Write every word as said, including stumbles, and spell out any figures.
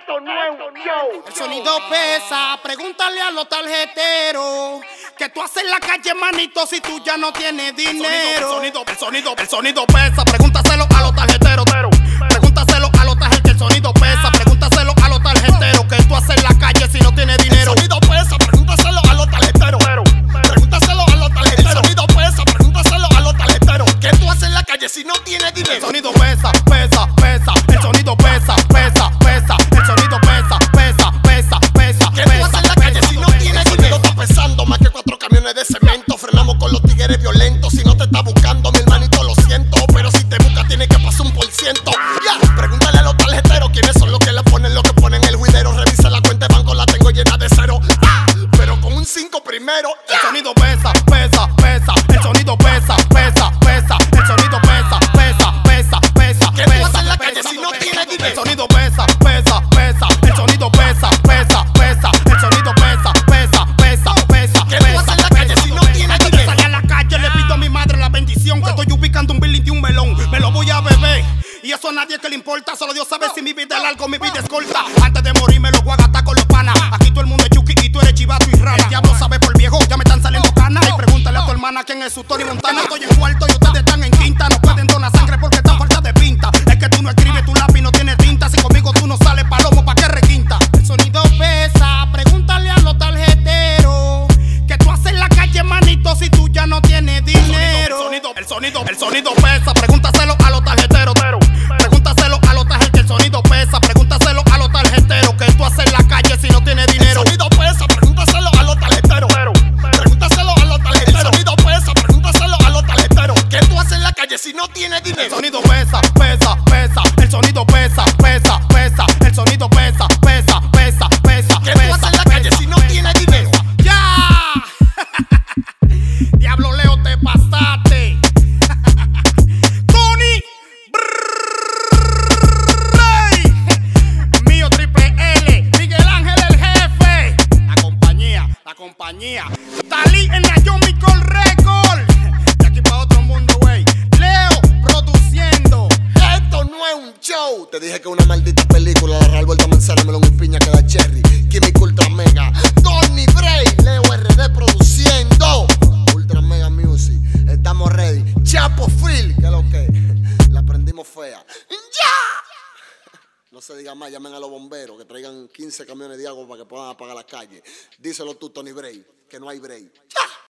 Esto no es un show. El sonido pesa, pregúntale a los tarjeteros. Que tú haces en la calle, manito, si tú ya no tienes dinero. El sonido, el sonido, el sonido pesa, pregúntaselo a los tarjeteros. Pregúntaselo a los tarjeteros, que el sonido pesa. Pregúntaselo a los tarjeteros. Que tú haces en la calle si no tienes dinero. El sonido pesa, pregúntaselo a los tarjeteros. Pregúntaselo a los tarjeteros. El sonido pesa, pregúntaselo a los tarjeteros. ¿Qué tú haces en la calle si no tienes dinero? El sonido pesa, pesa, pesa. El sonido pesa, pesa, pesa. El sonido pesa, pesa, pesa, pesa. ¿Qué tú haces en la calle si no tienes dinero? Está pesando más que cuatro camiones de cemento. Frenamos con los tigres violentos. Si no te está buscando, mi hermanito, lo siento. Pero si te busca, tiene que pasar un por ciento. Yeah. Pregúntale a los tarjeteros quiénes son los que le ponen lo que ponen el juidero. Revisa la cuenta de banco, la tengo llena de cero. Ah, pero con un cinco primero. El sonido pesa, pesa, pesa. El sonido pesa, pesa, pesa. El sonido pesa, pesa, pesa, pesa. ¿Qué tú haces en la calle si no tienes dinero? El sonido pesa, pesa, pesa. El sonido pesa, pesa, pesa. El sonido pesa, pesa, pesa, pesa. ¿Qué tú haces en la calle si no tienes dinero? Salí a la calle, le pido a mi madre la bendición. Que estoy ubicando un building de un melón. Me lo voy a beber. Y eso a nadie que le importa. Solo Dios sabe si mi vida es larga o mi vida es corta. Antes de morir me lo voy a gastar con los panas. Aquí todo el mundo es chuki y tú eres chivato y rana. El diablo sabe por viejo, ya me están saliendo canas. Y pregúntale a tu hermana quién es su Tony Montana. Estoy en cuarto y ustedes están en quinta. No pueden donar sangre porque están falta de pinta. Es que tú no escribes, tu lápiz no tiene tinta. Si conmigo tú no sales palomo, ¿pa' qué requinta? El sonido pesa, pregúntale a los tarjeteros. Que tú haces en la calle, manito, si tú ya no tienes dinero. El sonido, el sonido, el sonido pesa, pregúntaselo a los tarjeteros. Pregúntaselo a los tarjeteros, el sonido pesa. Pregúntaselo a los tarjeteros. Que tú haces en la calle si no tienes dinero. El sonido pesa, pregúntaselo a los tarjeteros. Pregúntaselo a los tarjeteros. El sonido pesa, pregúntaselo a los tarjeteros. ¿Qué tú haces en la calle si no tienes El dinero? sonido pesa, pesa, pesa. El sonido pesa, pesa, pesa. El sonido pesa, pesa, pesa, pesa. ¿Qué tú haces en la calle si no tienes dinero? ¡Ya! Diablo Leo, te pasaste. Tony Brrrray. Mío Triple L. Miguel Ángel el jefe. La compañía, la compañía. Dalí en la Yomi Col Record. De aquí para otro mundo, güey. Leo produciendo. Esto no es un show. Te dije que una maldita película. La Real Vuelta Manzana, melón y piña que da cherry. Químico Ultra Mega. Tony Bray. Leo R D produciendo. Ultra Mega Music. Estamos ready. Chapo Phil. Que es lo que. La prendimos fea. ¡Ya! No se diga más. Llamen a los bomberos que traigan quince camiones de agua para que puedan apagar la calle. Díselo tú, Tony Bray. Que no hay break. ¡Ya!